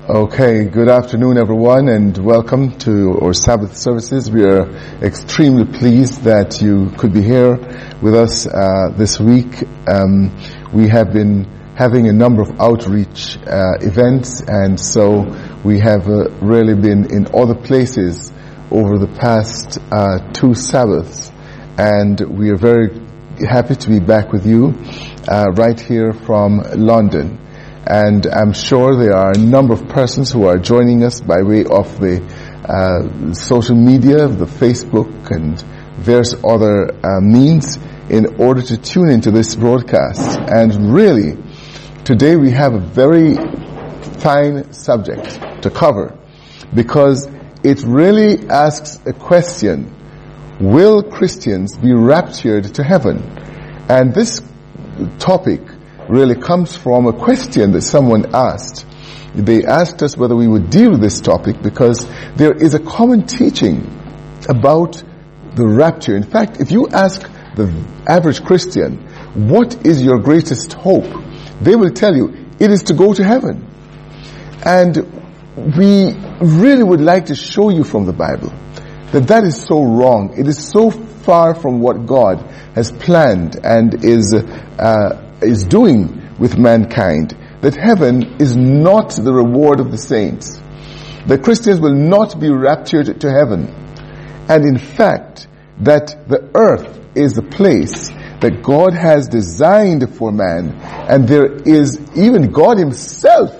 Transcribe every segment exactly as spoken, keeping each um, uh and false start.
Okay, good afternoon everyone and welcome to our Sabbath services. We are extremely pleased that you could be here with us uh, this week. Um, we have been having a number of outreach uh, events, and so we have uh, really been in other places over the past uh, two Sabbaths, and we are very happy to be back with you uh, right here from London. And I'm sure there are a number of persons who are joining us by way of the uh, social media, the Facebook and various other uh, means in order to tune into this broadcast. And really, today we have a very fine subject to cover, because it really asks a question: will Christians be raptured to heaven? And this topic really comes from a question that someone asked. They asked us whether we would deal with this topic because there is a common teaching about the rapture. In fact, if you ask the average Christian, what is your greatest hope? They will tell you, it is to go to heaven. And we really would like to show you from the Bible that that is so wrong. It is so far from what God has planned and is uh, is doing with mankind, that heaven is not the reward of the saints. The Christians will not be raptured to heaven. And in fact, that the earth is the place that God has designed for man, and there is even God himself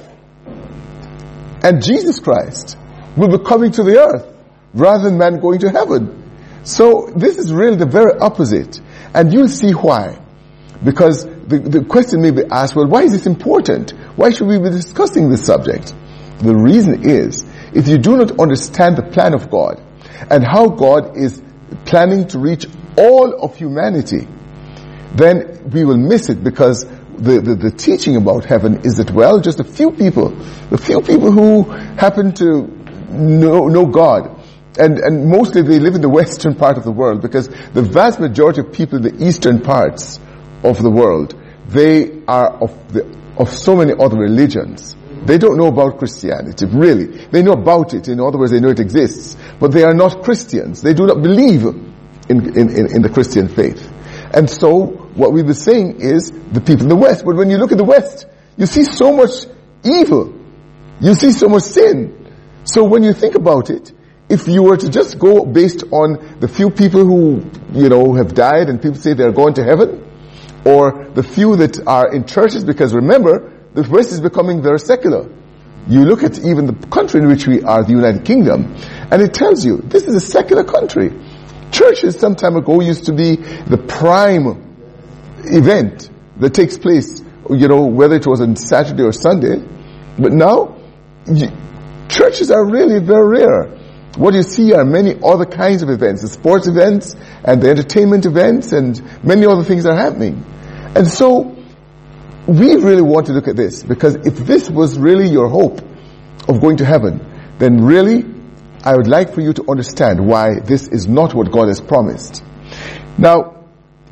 and Jesus Christ will be coming to the earth rather than man going to heaven. So this is really the very opposite, and you'll see why. Because the, the question may be asked, well, why is this important? Why should we be discussing this subject? The reason is, if you do not understand the plan of God and how God is planning to reach all of humanity, then we will miss it, because the, the, the teaching about heaven is that, well, just a few people, the few people who happen to know, know God, and, and mostly they live in the western part of the world, because the vast majority of people in the eastern parts of the world, they are of the of so many other religions. They don't know about Christianity, really. They know about it. In other words, they know it exists, but they are not Christians. They do not believe in in, in, in the Christian faith. And so what we were saying is the people in the West. But when you look at the West, you see so much evil. You see so much sin. So when you think about it, if you were to just go based on the few people who, you know, have died and people say they're going to heaven, or the few that are in churches, because remember, the West is becoming very secular. You look at even the country in which we are, the United Kingdom, and it tells you this is a secular country. Churches some time ago used to be the prime event that takes place, you know, whether it was on Saturday or Sunday. But now, churches are really very rare. What you see are many other kinds of events, the sports events and the entertainment events, and many other things are happening. And so, we really want to look at this, because if this was really your hope of going to heaven, then really, I would like for you to understand why this is not what God has promised. Now,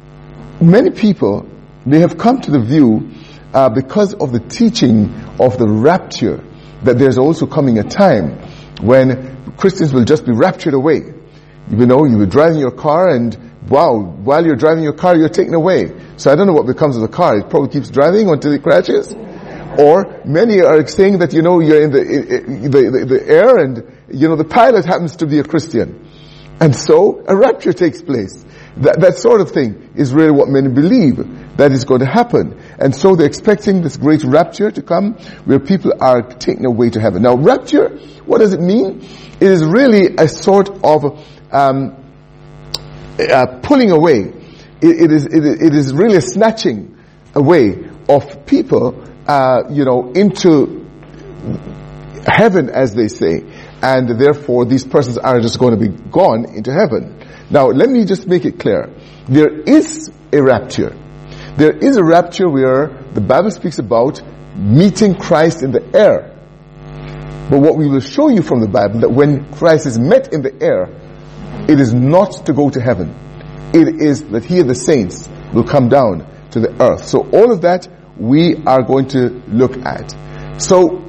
many people, they have come to the view, uh, because of the teaching of the rapture, that there's also coming a time when Christians will just be raptured away. You know, you were driving your car and wow, while you're driving your car, you're taken away. So I don't know what becomes of the car. It probably keeps driving until it crashes. Or many are saying that, you know, you're in the, in the, the, the air and, you know, the pilot happens to be a Christian. And so a rapture takes place. That, that sort of thing is really what many believe that is going to happen. And so they're expecting this great rapture to come where people are taken away to heaven. Now, rapture, what does it mean? It is really a sort of um, uh, pulling away. It, it is it, it is really a snatching away of people, uh, you know, into heaven, as they say, and therefore these persons are just going to be gone into heaven. Now, let me just make it clear. There is a rapture. There is a rapture where the Bible speaks about meeting Christ in the air. But what we will show you from the Bible, that when Christ is met in the air, it is not to go to heaven. It is that he and the saints will come down to the earth. So all of that we are going to look at. So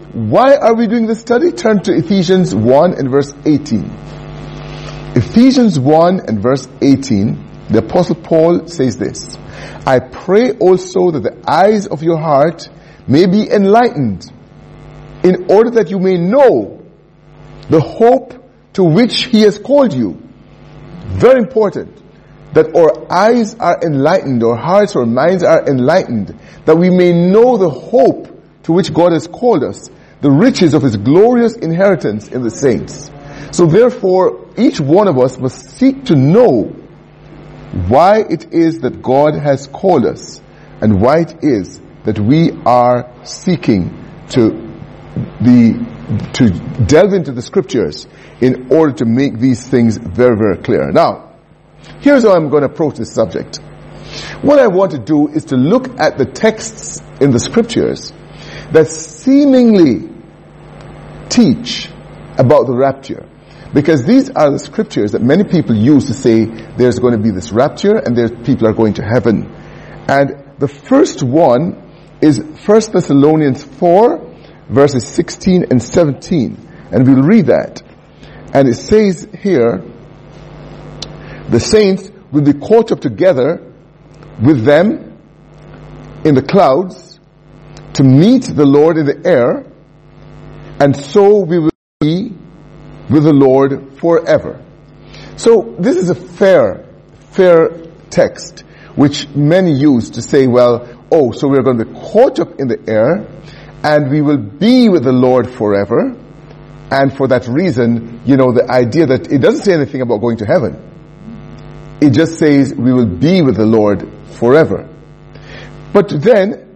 why are we doing this study? Turn to Ephesians one and verse eighteen. Ephesians one and verse eighteen, the Apostle Paul says this: I pray also that the eyes of your heart may be enlightened, in order that you may know the hope to which he has called you. Very important that our eyes are enlightened, our hearts, our minds are enlightened, that we may know the hope to which God has called us, the riches of his glorious inheritance in the saints. So therefore, each one of us must seek to know why it is that God has called us, and why it is that we are seeking to the to delve into the scriptures in order to make these things very, very clear. Now, here's how I'm going to approach this subject. What I want to do is to look at the texts in the scriptures that seemingly teach about the rapture. Because these are the scriptures that many people use to say there's going to be this rapture and there's people are going to heaven. And the first one is First Thessalonians four, verses sixteen and seventeen. And we'll read that. And it says here, the saints will be caught up together with them in the clouds to meet the Lord in the air, and so we will be with the Lord forever. So this is a fair, fair text, which many use to say, well, oh, so we're going to be caught up in the air, and we will be with the Lord forever. And for that reason, you know, the idea that it doesn't say anything about going to heaven. It just says we will be with the Lord forever. But then,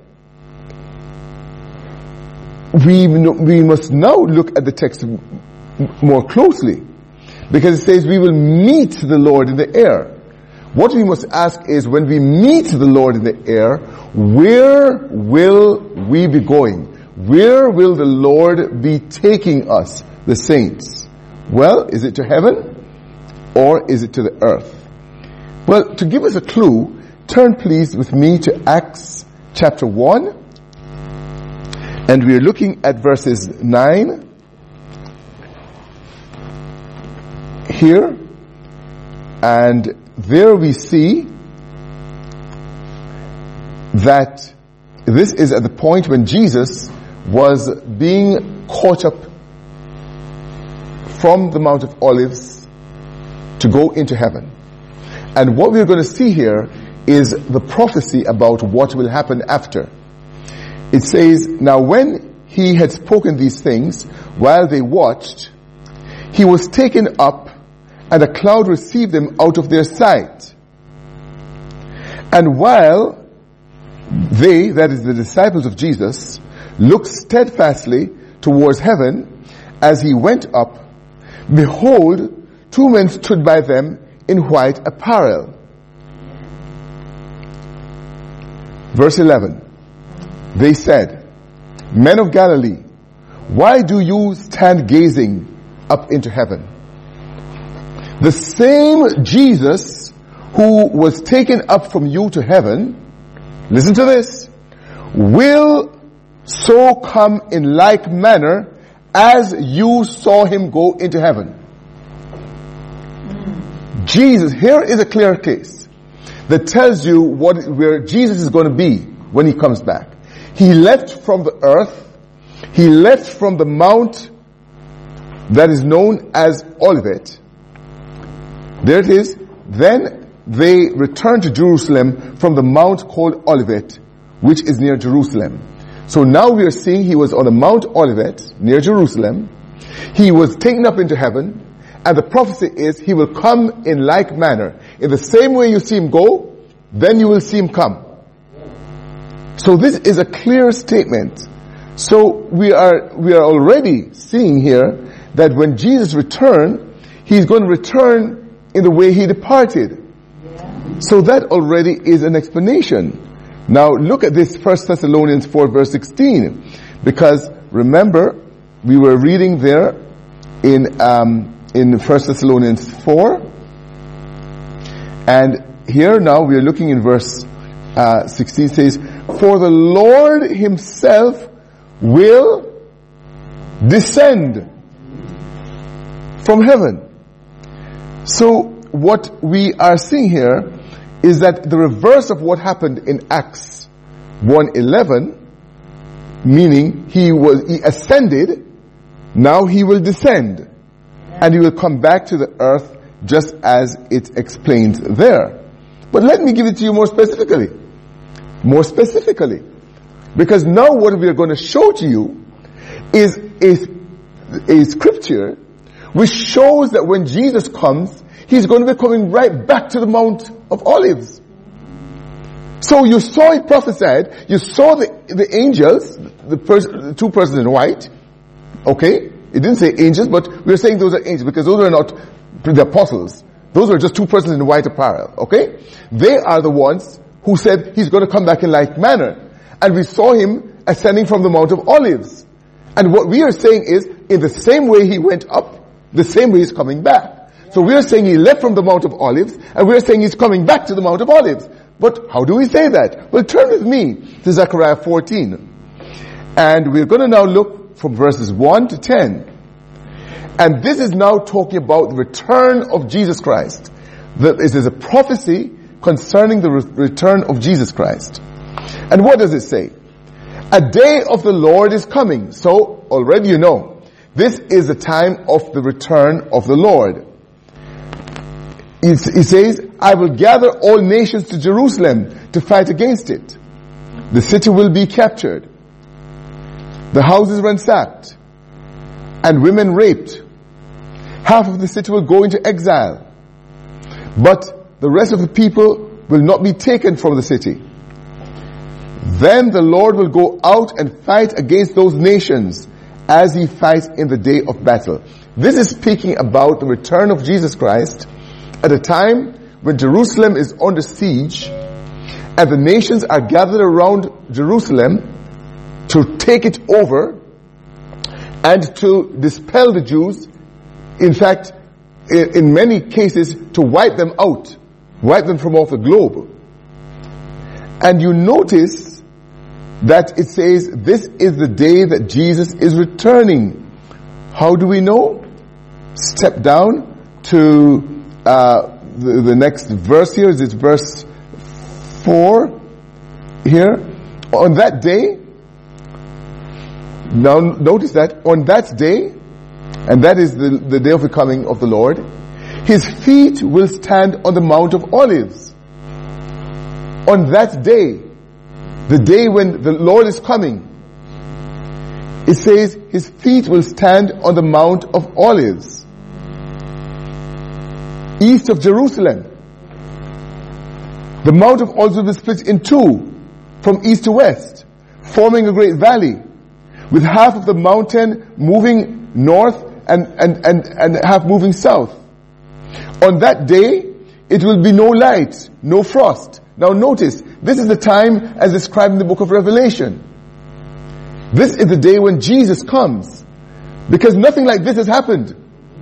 we, we must now look at the text more closely, because it says we will meet the Lord in the air. What we must ask is, when we meet the Lord in the air, where will we be going? Where will the Lord be taking us, the saints? Well, is it to heaven or is it to the earth? Well, to give us a clue, turn please with me to Acts chapter one, and we're looking at verses nine here, and there we see that this is at the point when Jesus was being caught up from the Mount of Olives to go into heaven. And what we're going to see here is the prophecy about what will happen after. It says, now when he had spoken these things, while they watched, he was taken up, and a cloud received him out of their sight. And while they, that is the disciples of Jesus, looked steadfastly towards heaven as he went up, behold, two men stood by them in white apparel. Verse eleven. They said, Men of Galilee, why do you stand gazing up into heaven? The same Jesus who was taken up from you to heaven, listen to this, will so come in like manner as you saw him go into heaven. Jesus, here is a clear case that tells you what, where Jesus is going to be when he comes back. He left from the earth. He left from the mount that is known as Olivet. There it is. Then they returned to Jerusalem from the mount called Olivet, which is near Jerusalem. So now we are seeing he was on the Mount Olivet near Jerusalem. He was taken up into heaven, and the prophecy is he will come in like manner. In the same way you see him go, then you will see him come. So this is a clear statement. So we are we are already seeing here that when Jesus returns, he's going to return in the way he departed. So that already is an explanation. Now look at this First Thessalonians four verse sixteen, because remember we were reading there in um, in First Thessalonians four, and here now we are looking in verse uh, sixteen. Says, "For the Lord himself will descend from heaven. So what we are seeing here is that the reverse of what happened in Acts one eleven, meaning he was he ascended, now he will descend, and he will come back to the earth just as it explains there. But let me give it to you more specifically. More specifically. Because now what we are going to show to you is a, a scripture which shows that when Jesus comes, he's going to be coming right back to the Mount of Olives. So you saw it prophesied, you saw the, the angels, the, pers- the two persons in white, okay? It didn't say angels, but we're saying those are angels because those are not the apostles. Those are just two persons in white apparel, okay? They are the ones who said he's going to come back in like manner. And we saw him ascending from the Mount of Olives. And what we are saying is, in the same way he went up, the same way he's coming back. So we are saying he left from the Mount of Olives, and we are saying he's coming back to the Mount of Olives. But how do we say that? Well, turn with me to Zechariah fourteen. And we're going to now look from verses one to ten. And this is now talking about the return of Jesus Christ. It is a prophecy concerning the re- return of Jesus Christ. And what does it say? A day of the Lord is coming. So, already you know, this is the time of the return of the Lord. It says, I will gather all nations to Jerusalem to fight against it. The city will be captured, the houses ransacked, and women raped. Half of the city will go into exile, but the rest of the people will not be taken from the city. Then the Lord will go out and fight against those nations as he fights in the day of battle. This is speaking about the return of Jesus Christ at a time when Jerusalem is under siege and the nations are gathered around Jerusalem to take it over and to dispel the Jews. In fact, in many cases, to wipe them out, wipe them from off the globe. And you notice that it says, this is the day that Jesus is returning. How do we know? Step down to uh, the, the next verse here. Is it verse four here? On that day, now notice that, on that day, and that is the, the day of the coming of the Lord, his feet will stand on the Mount of Olives. On that day, the day when the Lord is coming, it says his feet will stand on the Mount of Olives, east of Jerusalem. The Mount of Olives will be split in two, from east to west, forming a great valley, with half of the mountain moving north and, and, and, and half moving south. On that day, it will be no light, no frost. Now notice, this is the time as described in the book of Revelation. This is the day when Jesus comes. Because nothing like this has happened.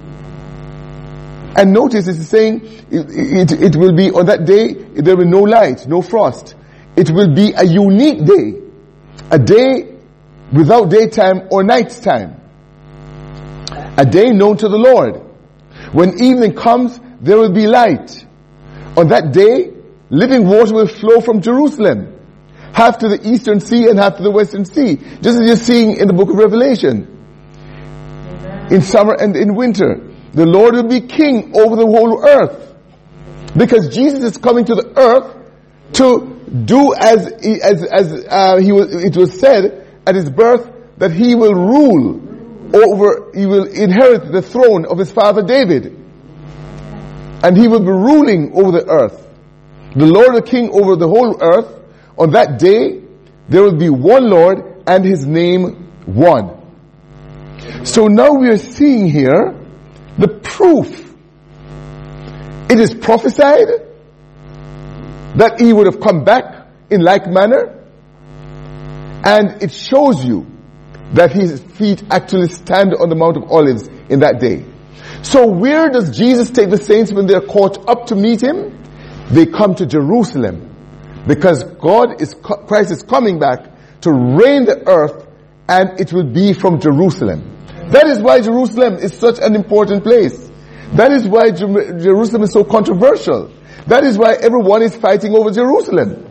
And notice it's saying, it, it, it will be on that day, there will be no light, no frost. It will be a unique day. A day without daytime or nighttime. A day known to the Lord. When evening comes, there will be light. On that day, living water will flow from Jerusalem, half to the eastern sea and half to the western sea, just as you're seeing in the book of Revelation. Amen. In summer and in winter, the Lord will be king over the whole earth, because Jesus is coming to the earth to do as as as uh, he was. It was said at his birth that he will rule over, he will inherit the throne of his father David, and he will be ruling over the earth. The Lord the King over the whole earth. On that day, there will be one Lord and his name one. So now we are seeing here the proof. It is prophesied that he would have come back in like manner, and it shows you that his feet actually stand on the Mount of Olives in that day. So where does Jesus take the saints when they are caught up to meet him? They come to Jerusalem, because God is, Christ is coming back to reign the earth, and it will be from Jerusalem. That is why Jerusalem is such an important place. That is why Jer- Jerusalem is so controversial. That is why everyone is fighting over Jerusalem.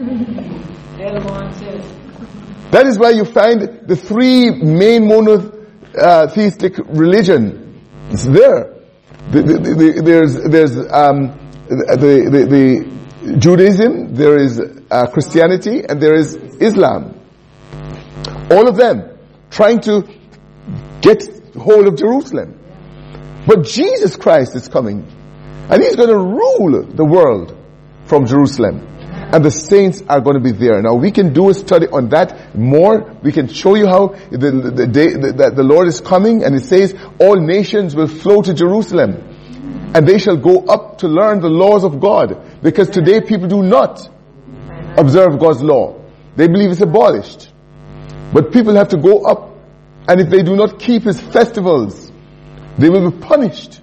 That is why you find the three main monotheistic religion. It's there. The, the, the, there's there's um, the, the, the Judaism, there is uh, Christianity, and there is Islam. All of them trying to get hold of Jerusalem. But Jesus Christ is coming, and He's going to rule the world from Jerusalem. And the saints are going to be there. Now we can do a study on that more. We can show you how the, the, the day that the Lord is coming, and it says all nations will flow to Jerusalem, and they shall go up to learn the laws of God. Because today people do not observe God's law. They believe it's abolished. But people have to go up, and if they do not keep His festivals, they will be punished.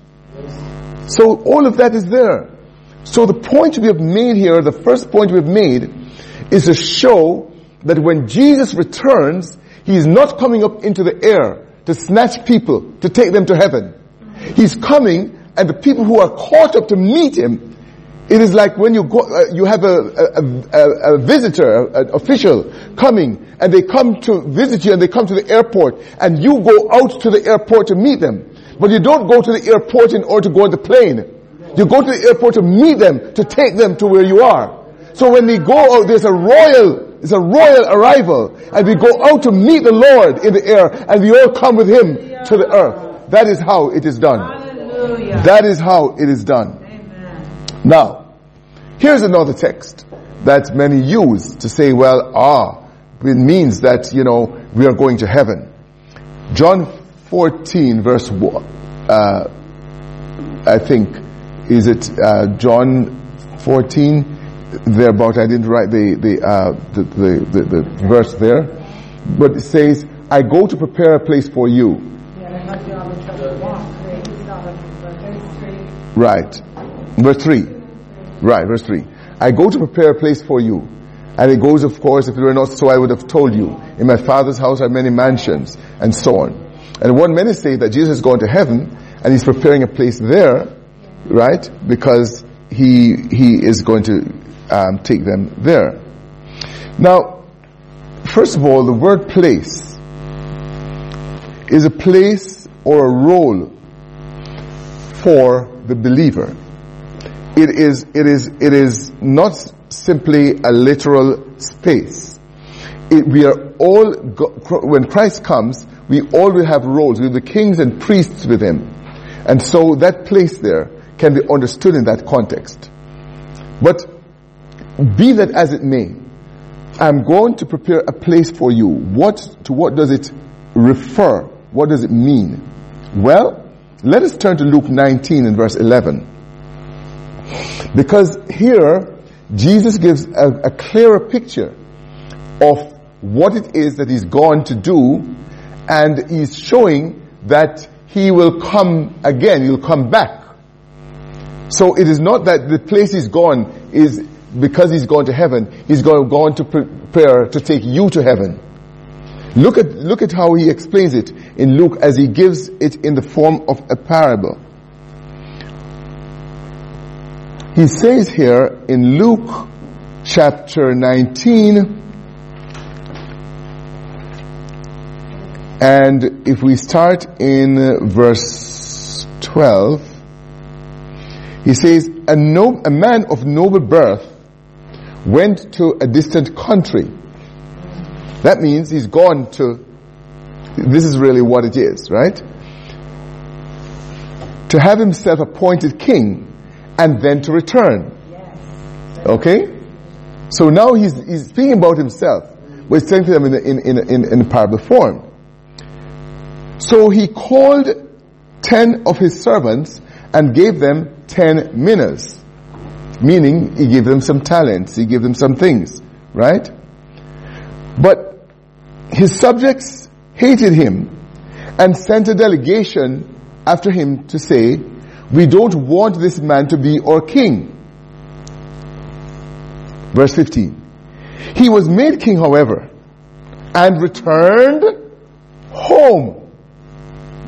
So all of that is there. So the point we have made here, the first point we have made, is to show that when Jesus returns, He is not coming up into the air to snatch people, to take them to heaven. He's coming, and the people who are caught up to meet Him, it is like when you go, uh, you have a, a, a, a visitor, an official coming, and they come to visit you, and they come to the airport, and you go out to the airport to meet them. But you don't go to the airport in order to go on the plane. You go to the airport to meet them, to take them to where you are. So when we go out, there's a royal, it's a royal arrival, and we go out to meet the Lord in the air, and we all come with Him to the earth. That is how it is done. Hallelujah. That is how it is done. Amen. Now, here's another text that many use to say, well, ah, it means that, you know, we are going to heaven. John fourteen verse one, uh, I think, is it uh, John fourteen? Thereabout. I didn't write the the, uh, the the the the verse there, but it says, "I go to prepare a place for you." Right, verse three. Right, verse three. I go to prepare a place for you, and it goes, of course, if it were not so, I would have told you. In my Father's house are many mansions, and so on. And one many say that Jesus is going to heaven, and He's preparing a place there. Right? Because he he is going to um, take them there. Now, first of all, the word place is a place or a role for the believer. It is it is it is not simply a literal space. It, we are all go, when Christ comes, we all will have roles. We'll be kings and priests with Him, and so that place there can be understood in that context. But be that as it may, I'm going to prepare a place for you. What, to what does it refer? What does it mean? Well, let us turn to Luke nineteen and verse eleven. Because here, Jesus gives a, a clearer picture of what it is that He's going to do, and He's showing that He will come again, He'll come back. So it is not that the place He's gone is because He's gone to heaven. He's going, going to prepare to take you to heaven. Look at, look at how He explains it in Luke as He gives it in the form of a parable. He says here in Luke chapter nineteen, and if we start in verse twelve, He says, a, no, a man of noble birth went to a distant country. That means he's gone to, this is really what it is, right? To have himself appointed king, and then to return. Okay? So now he's, he's speaking about himself, but he's saying to them in, in, in, in, in parable form. So he called ten of his servants and gave them ten minas. Meaning, he gave them some talents, he gave them some things, right? But his subjects hated him and sent a delegation after him to say, we don't want this man to be our king. Verse fifteen. He was made king, however, and returned home.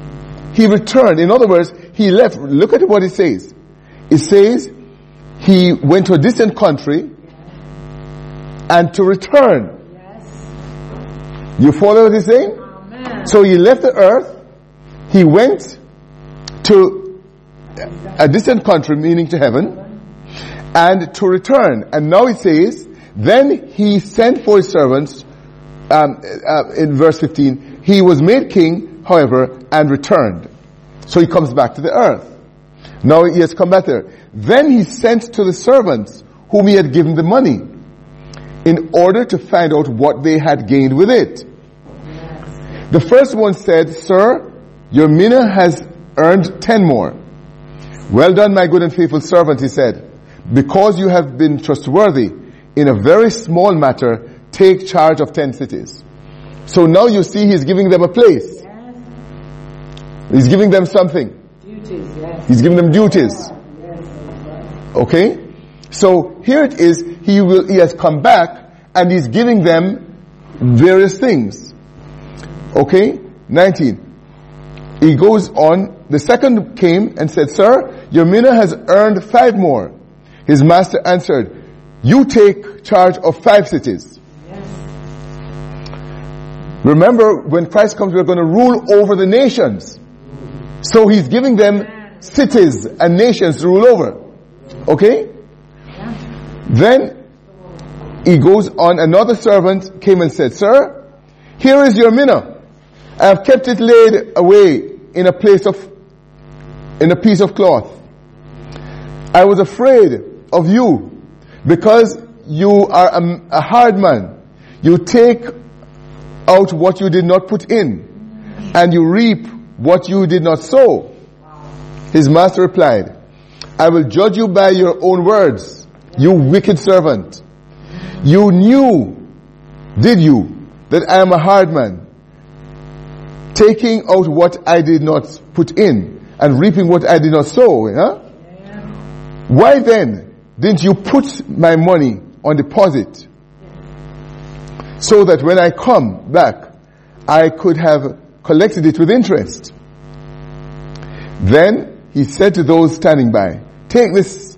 he returned. In other words, he left. Look at what it says. It says he went to a distant country and to return. Yes. You follow what he's saying? Amen. So he left the earth, he went to a distant country, meaning to heaven, and to return. And now it says, then he sent for his servants, um, uh, in verse fifteen, he was made king, however, and returned. So he comes back to the earth. Now he has come back there. Then he sent to the servants whom he had given the money, in order to find out what they had gained with it. The first one said, Sir, your mina has earned ten more. Well done, my good and faithful servant, he said. Because you have been trustworthy in a very small matter, take charge of ten cities. So now you see he's giving them a place. Yes. He's giving them something. Duties, yes. He's giving them duties. Yes. Okay? So here it is, he will, he has come back and he's giving them various things. Okay? nineteen. He goes on, the second came and said, Sir, your mina has earned five more. His master answered, you take charge of five cities. Yes. Remember, when Christ comes, we're going to rule over the nations. So he's giving them cities and nations to rule over. Okay? Yeah. Then he goes on, another servant came and said, Sir, here is your mina. I have kept it laid away in a place of, in a piece of cloth. I was afraid of you because you are a, a hard man. You take out what you did not put in, and you reap what you did not sow. His master replied, I will judge you by your own words, you wicked servant. You knew, did you, that I am a hard man, taking out what I did not put in, and reaping what I did not sow. Huh? Why then didn't you put my money on deposit, so that when I come back, I could have collected it with interest? Then he said to those standing by, take this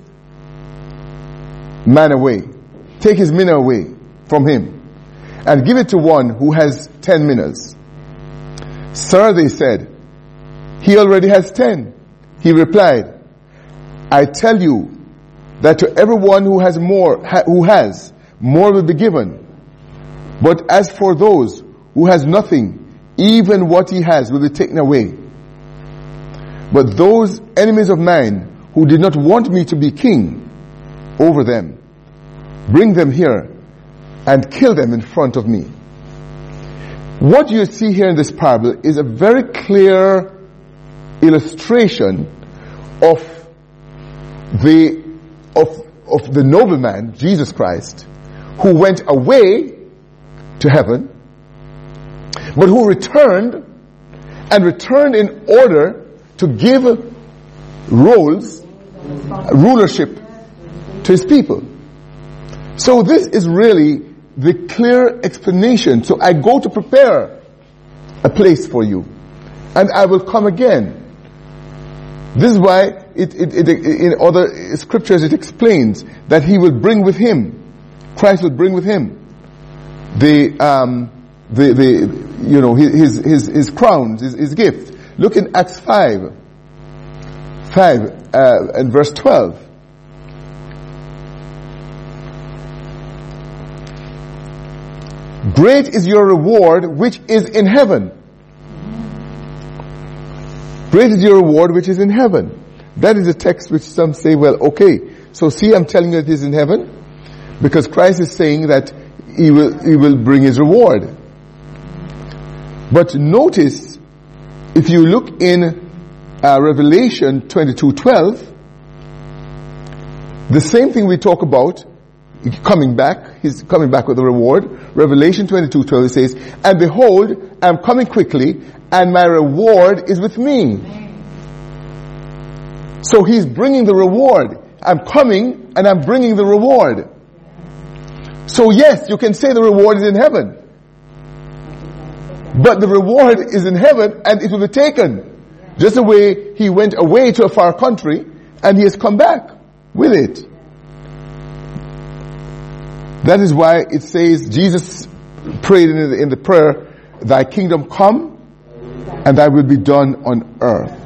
man away, take his mina away from him, and give it to one who has ten minas. Sir, they said, he already has ten. He replied, I tell you that to everyone who has more, who has, more will be given. But as for those who has nothing, even what he has will be taken away. But those enemies of mine who did not want me to be king over them, bring them here and kill them in front of me. What you see here in this parable is a very clear illustration of the of of the nobleman, Jesus Christ, who went away to heaven, but who returned, and returned in order to give roles, rulership to his people. So this is really the clear explanation. So I go to prepare a place for you, and I will come again. This is why it, it, it, in other scriptures it explains that he will bring with him, Christ will bring with him the um, the the you know his his his crowns, his, his gift. Look in Acts five, five uh, and verse twelve. Great is your reward which is in heaven. Great is your reward which is in heaven. That is a text which some say, well, okay, so see, I'm telling you it is in heaven, because Christ is saying that he will, he will bring his reward. But notice, if you look in uh, Revelation twenty-two twelve, the same thing we talk about, coming back, he's coming back with a reward. Revelation twenty-two twelve says, and behold, I am coming quickly, and my reward is with me. So he's bringing the reward. I'm coming, and I'm bringing the reward. So yes, you can say the reward is in heaven. But the reward is in heaven, and it will be taken. Just the way he went away to a far country and he has come back with it. That is why it says, Jesus prayed in the, in the prayer, thy kingdom come and thy will be done on earth.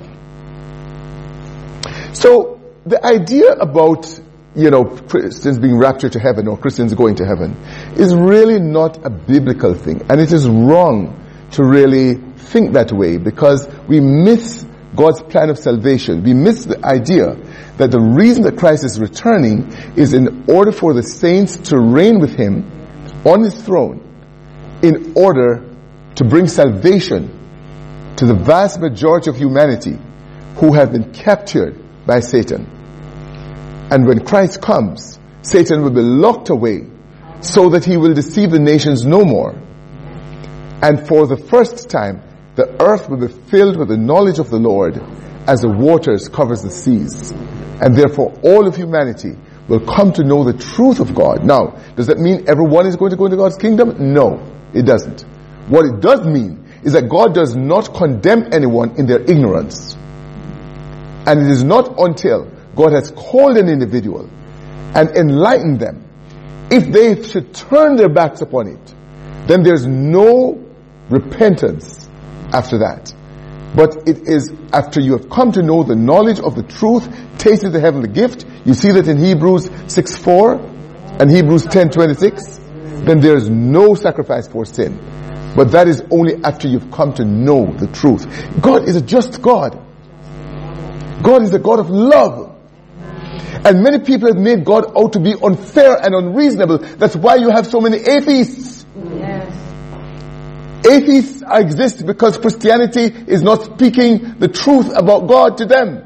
So the idea about, you know, Christians being raptured to heaven or Christians going to heaven is really not a biblical thing. And it is wrong to really think that way, because we miss God's plan of salvation. We miss the idea that the reason that Christ is returning is in order for the saints to reign with him on his throne, in order to bring salvation to the vast majority of humanity who have been captured by Satan. And when Christ comes, Satan will be locked away so that he will deceive the nations no more. And for the first time, the earth will be filled with the knowledge of the Lord as the waters covers the seas. And therefore all of humanity will come to know the truth of God. Now, does that mean everyone is going to go into God's kingdom? No, it doesn't. What it does mean is that God does not condemn anyone in their ignorance. And it is not until God has called an individual and enlightened them, if they should turn their backs upon it, then there's no repentance after that. But it is after you have come to know the knowledge of the truth, tasted the heavenly gift. You see that in Hebrews six four and Hebrews ten twenty-six. Then there is no sacrifice for sin. But that is only after you've come to know the truth. God is a just God. God is a God of love. And many people have made God out to be unfair and unreasonable. That's why you have so many atheists. Yes. Atheists exist because Christianity is not speaking the truth about God to them.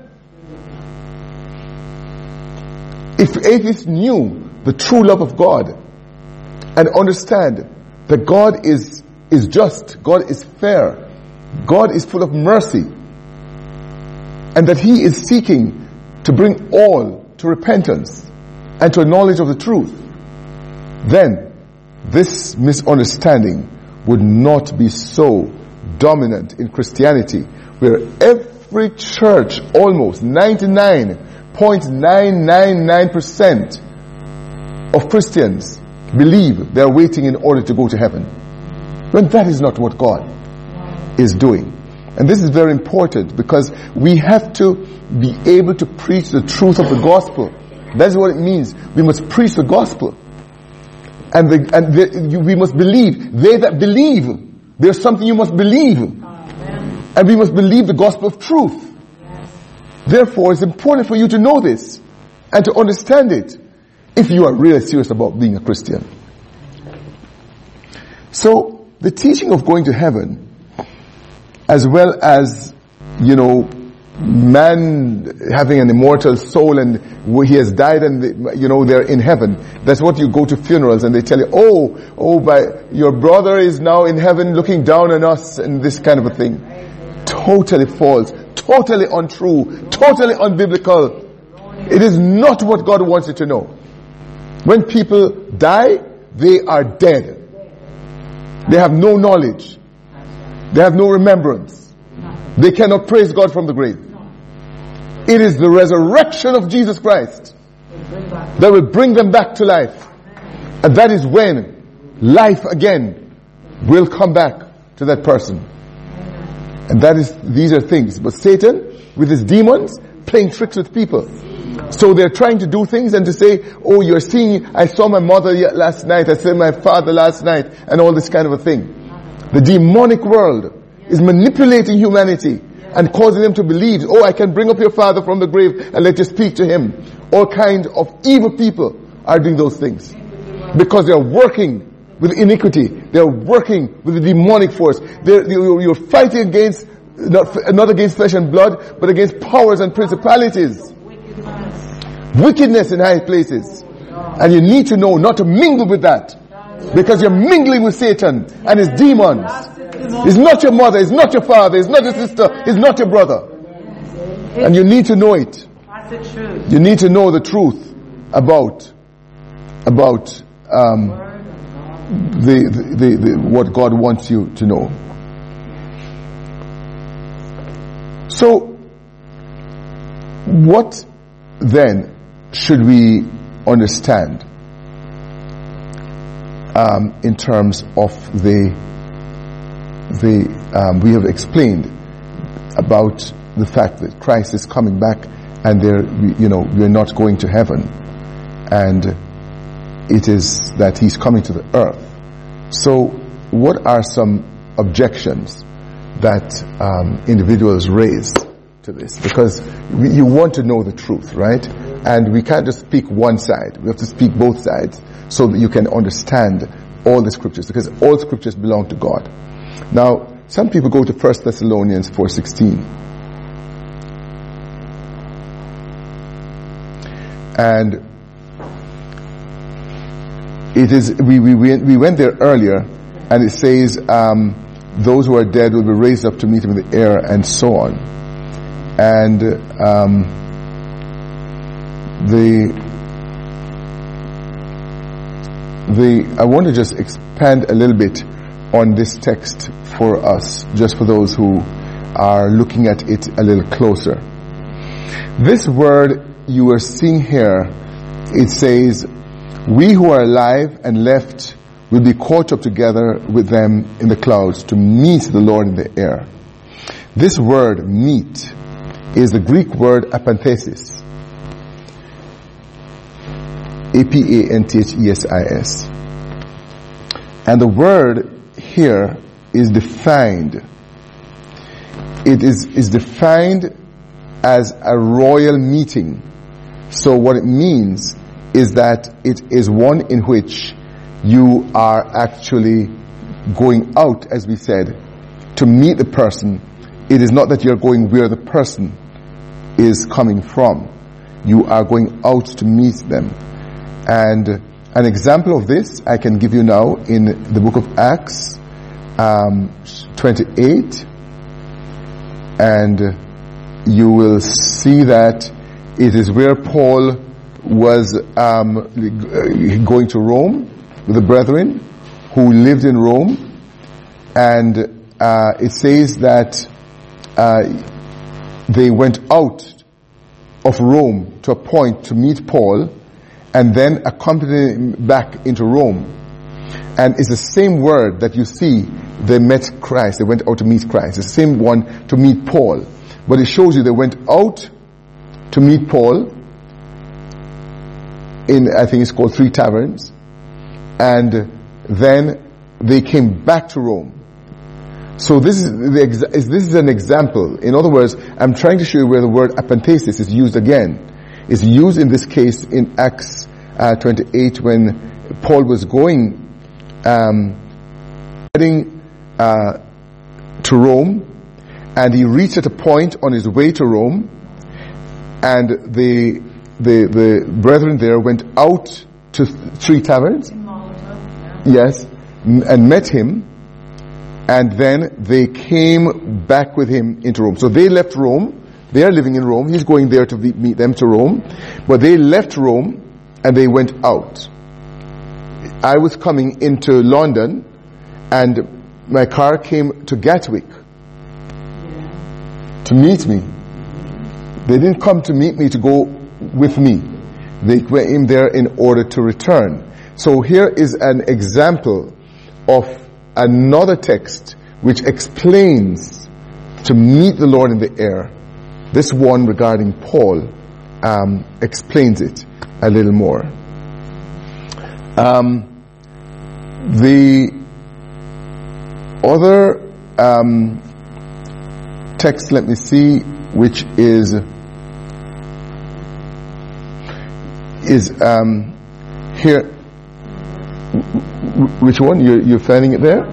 If atheists knew the true love of God and understand that God is, is just, God is fair, God is full of mercy, and that he is seeking to bring all to repentance and to a knowledge of the truth, then this misunderstanding would not be so dominant in Christianity, where every church, almost ninety-nine point nine nine nine percent of Christians believe they are waiting in order to go to heaven, when that is not what God is doing. And this is very important, because we have to be able to preach the truth of the gospel. That's what it means. We must preach the gospel. And, the, and the, you, we must believe. They that believe, there's something you must believe. Amen. And we must believe the gospel of truth. Yes. Therefore, it's important for you to know this and to understand it if you are really serious about being a Christian. So, the teaching of going to heaven, as well as, you know, man having an immortal soul and he has died and, you know, they're in heaven. That's what you go to funerals and they tell you, oh, oh, by, your brother is now in heaven looking down on us, and this kind of a thing. Totally false, totally untrue, totally unbiblical. It is not what God wants you to know. When people die, they are dead. They have no knowledge. They have no remembrance. They cannot praise God from the grave. It is the resurrection of Jesus Christ that will bring them back to life. And that is when life again will come back to that person. And that is, these are things. But Satan, with his demons, playing tricks with people. So they're trying to do things and to say, oh, you're seeing, I saw my mother last night, I saw my father last night, and all this kind of a thing. The demonic world is manipulating humanity and causing them to believe, oh, I can bring up your father from the grave and let you speak to him. All kinds of evil people are doing those things because they are working with iniquity. They are working with the demonic force. They're, you're fighting against, not, not against flesh and blood, but against powers and principalities. Wickedness in high places. And you need to know not to mingle with that, because you're mingling with Satan and his demons. It's not your mother, it's not your father, it's not your sister, it's not your brother. And you need to know it. You need to know the truth about about um, the, the, the, the what God wants you to know. So, what then should we understand um, in terms of the the um, we have explained about the fact that Christ is coming back, and there, you know, we are not going to heaven, and it is that He's coming to the earth. So, what are some objections that um, individuals raise to this? Because we, you want to know the truth, right? And we can't just speak one side. We have to speak both sides so that you can understand all the scriptures, because all scriptures belong to God. Now, some people go to First Thessalonians four sixteen. And it is, we, we, we went there earlier, and it says, um, those who are dead will be raised up to meet Him in the air, and so on. And um, the the I want to just expand a little bit on this text for us, just for those who are looking at it a little closer. This word you are seeing here, it says, we who are alive and left will be caught up together with them in the clouds to meet the Lord in the air. This word, meet, is the Greek word apanthesis. A P A N T H E S I S. And the word here is defined. It is, is defined as a royal meeting. So what it means is that it is one in which you are actually going out, as we said, to meet the person. It is not that you're going where the person is coming from. You are going out to meet them. And an example of this I can give you now in the book of Acts um, twenty-eight, and you will see that it is where Paul was um, going to Rome with the brethren who lived in Rome, and uh, it says that uh, they went out of Rome to a point to meet Paul, and then accompanied him back into Rome. And it's the same word that you see, they met Christ, they went out to meet Christ. It's the same one to meet Paul. But it shows you they went out to meet Paul in, I think it's called Three Taverns, and then they came back to Rome. So this is the exa- this is an example. In other words, I'm trying to show you where the word apanthesis is used again. It's used in this case in Acts uh, twenty-eight when Paul was going, um, heading uh, to Rome, and he reached at a point on his way to Rome, and the the the brethren there went out to th- three taverns, yes, m- and met him, and then they came back with him into Rome. So they left Rome. They are living in Rome. He's going there to be, meet them to Rome. But they left Rome and they went out. I was coming into London and my car came to Gatwick to meet me. They didn't come to meet me to go with me. They went in there in order to return. So here is an example of another text which explains to meet the Lord in the air. This one regarding Paul um, explains it a little more. Um, the other um, text, let me see, which is is um, here. Which one? You're, you're finding it there?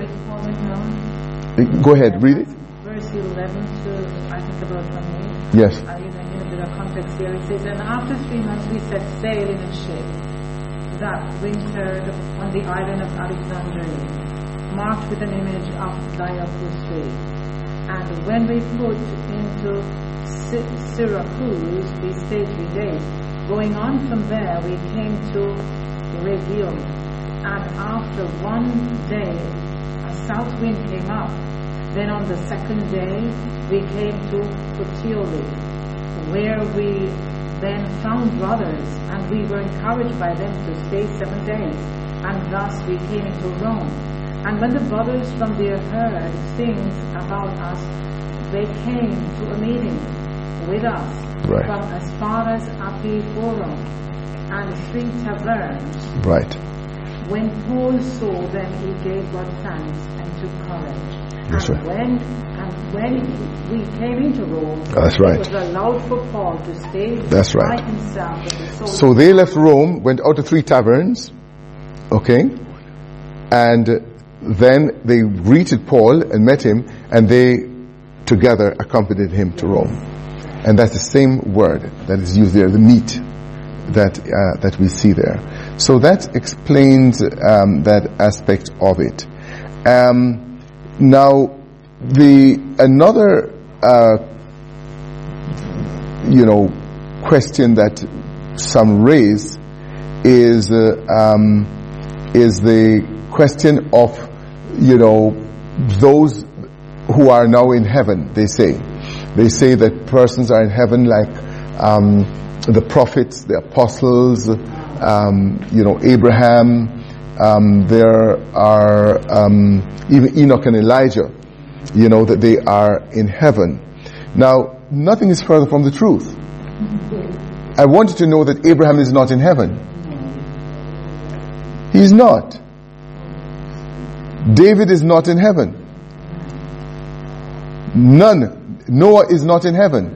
Go ahead, read it. Verse eleven to, I think, about twenty-eight. Yes. Uh, in, a, in a bit of context here, it says, and after three months we set sail in a ship that wintered on the island of Alexandria, marked with an image of Dionysus. And when we put into Sy- Syracuse, we stayed three days. Going on from there, we came to Rhegium, and after one day, a south wind came up. Then on the second day, we came to Puteoli, where we then found brothers, and we were encouraged by them to stay seven days, and thus we came into Rome. And when the brothers from there heard things about us, they came to a meeting with us right. from as far as Apiforum and three taverns. Right. When Paul saw them, he gave God thanks and took courage. That's and right. when and when we came into Rome, That's right. it was allowed for Paul to stay That's by right. himself. With the soldiers. So they left Rome, went out to three taverns, okay, and then they greeted Paul and met him, and they together accompanied him to Rome. And that's the same word that is used there, the meet that uh, that we see there. So that explains um, that aspect of it. Um, now, the another uh, you know question that some raise is uh, um, is the question of you know those who are now in heaven. They say they say that persons are in heaven like um, the prophets, the apostles, um, you know Abraham. Um, there are um, even Enoch and Elijah. You know that they are in heaven. Now, nothing is further from the truth. I want you to know that Abraham is not in heaven. He's not. David is not in heaven. None. Noah is not in heaven.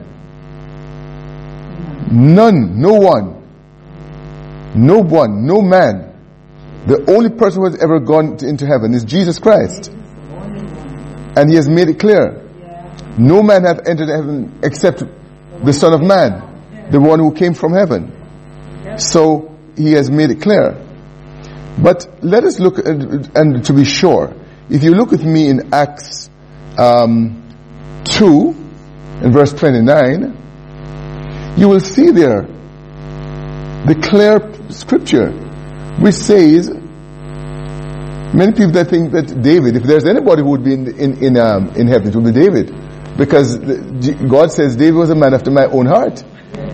None. No one. No one. No man. The only person who has ever gone to, into heaven is Jesus Christ. And he has made it clear. No man hath entered heaven except the Son of Man, the one who came from heaven. So he has made it clear. But let us look, at, and to be sure, if you look with me in Acts um, two, in verse twenty-nine, you will see there the clear scripture which says, many people that think that David, if there's anybody who would be in in in, um, in heaven, it would be David, because God says David was a man after my own heart.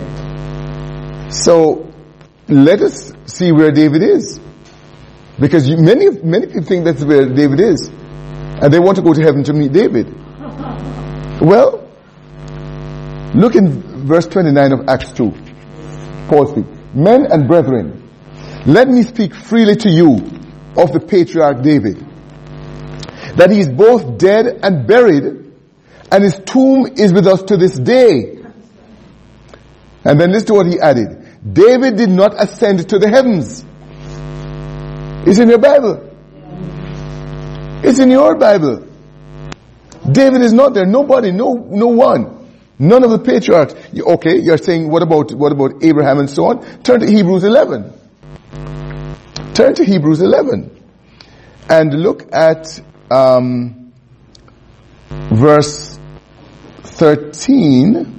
So let us see where David is, because you, many many people think that's where David is, and they want to go to heaven to meet David. Well, look in verse twenty-nine of Acts two. Paul speaks, "Men and brethren, let me speak freely to you of the patriarch David, that he is both dead and buried, and his tomb is with us to this day." And then listen to what he added. David did not ascend to the heavens. It's in your Bible. It's in your Bible. David is not there. Nobody, no, no one. None of the patriarchs. Okay, you're saying, what about, what about Abraham and so on? Turn to Hebrews eleven. Turn to Hebrews eleven. And look at, um, verse thirteen.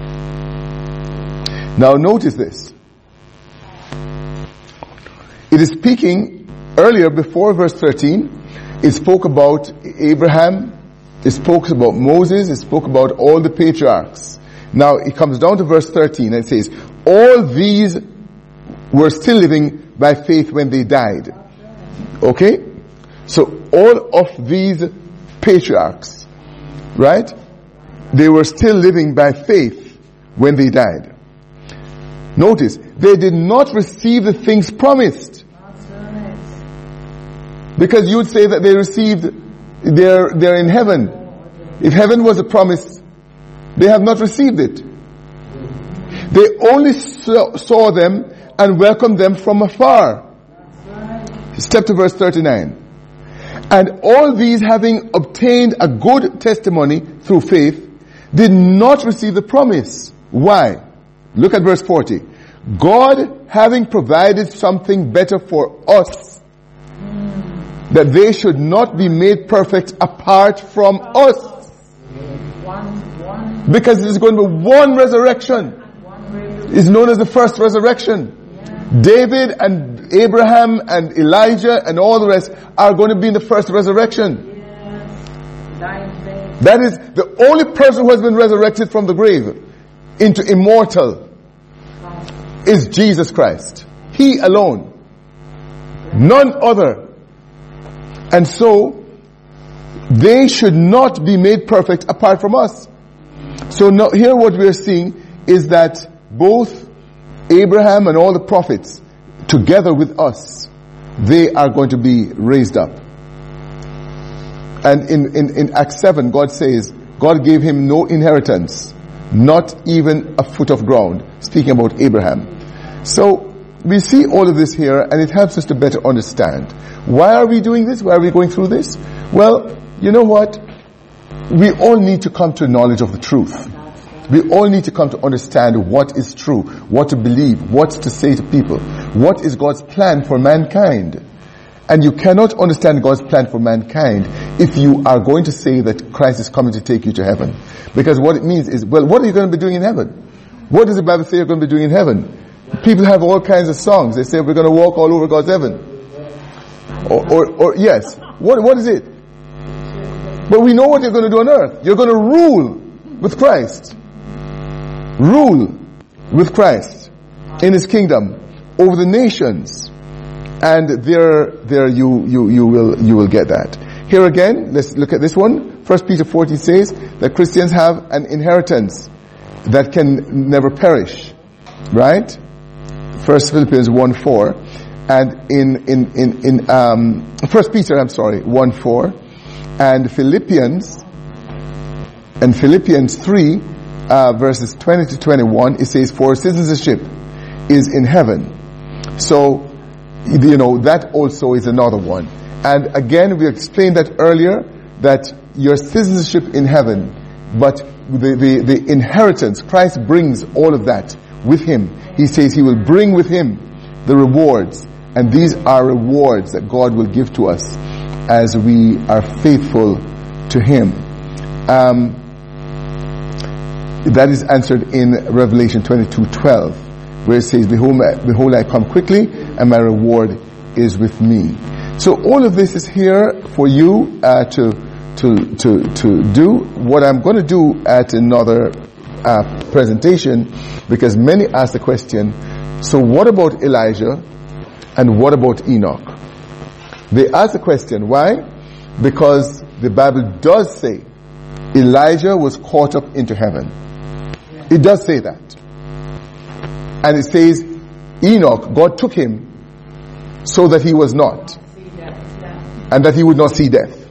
Now notice this. It is speaking earlier, before verse thirteen, it spoke about Abraham, it spoke about Moses, it spoke about all the patriarchs. Now it comes down to verse thirteen and it says, all these were still living by faith when they died. Okay? So all of these patriarchs, right? They were still living by faith when they died. Notice, they did not receive the things promised. Because you would say that they received, they're, they're in heaven. If heaven was a promise, they have not received it. They only saw, saw them and welcomed them from afar. Step to verse thirty-nine. And all these, having obtained a good testimony through faith, did not receive the promise. Why? Look at verse forty. God having provided something better for us, that they should not be made perfect apart from us. Because it is going to be one resurrection. It's known as the first resurrection. David and Abraham and Elijah and all the rest are going to be in the first resurrection. That is the only person who has been resurrected from the grave into immortal is Jesus Christ. He alone. None other. And so, they should not be made perfect apart from us. So now, here what we are seeing is that both Abraham and all the prophets, together with us, they are going to be raised up. And in, in, in Acts seven, God says, God gave him no inheritance, not even a foot of ground, speaking about Abraham. So, we see all of this here, and it helps us to better understand. Why are we doing this? Why are we going through this? Well, you know what? We all need to come to knowledge of the truth. We all need to come to understand what is true, what to believe, what to say to people. What is God's plan for mankind? And you cannot understand God's plan for mankind if you are going to say that Christ is coming to take you to heaven. Because what it means is, well, what are you going to be doing in heaven? What does the Bible say you're going to be doing in heaven? People have all kinds of songs. They say we're going to walk all over God's heaven. Or, or, or yes. What, what is it? But we know what you're going to do on earth. You're going to rule with Christ. Rule with Christ in His kingdom over the nations. And there, there you, you, you will, you will get that. Here again, let's look at this one. First Peter fourteen says that Christians have an inheritance that can never perish. Right? First Philippians one four. And in, in, in, in, um, First Peter, I'm sorry, one four. And Philippians, and Philippians three, uh, verses twenty to twenty-one, it says, for citizenship is in heaven. So, you know, that also is another one. And again, we explained that earlier, that your citizenship in heaven, but the, the, the inheritance, Christ brings all of that with Him. He says He will bring with Him the rewards. And these are rewards that God will give to us as we are faithful to Him. Um, that is answered in Revelation twenty-two twelve, where it says, Behold, behold, I come quickly, and my reward is with me. So all of this is here for you uh, to to to to do. What I'm going to do at another uh, presentation, because many ask the question, so what about Elijah and what about Enoch? They ask the question, why? Because the Bible does say Elijah was caught up into heaven. It does say that. And it says Enoch, God took him so that he was not. And that he would not see death.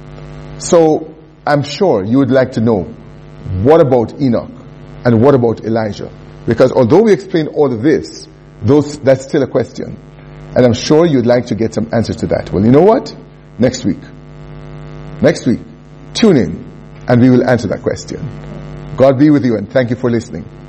So, I'm sure you would like to know, what about Enoch? And what about Elijah? Because although we explained all of this, those, that's still a question. And I'm sure you'd like to get some answers to that. Well, you know what? Next week. Next week. Tune in and we will answer that question. God be with you and thank you for listening.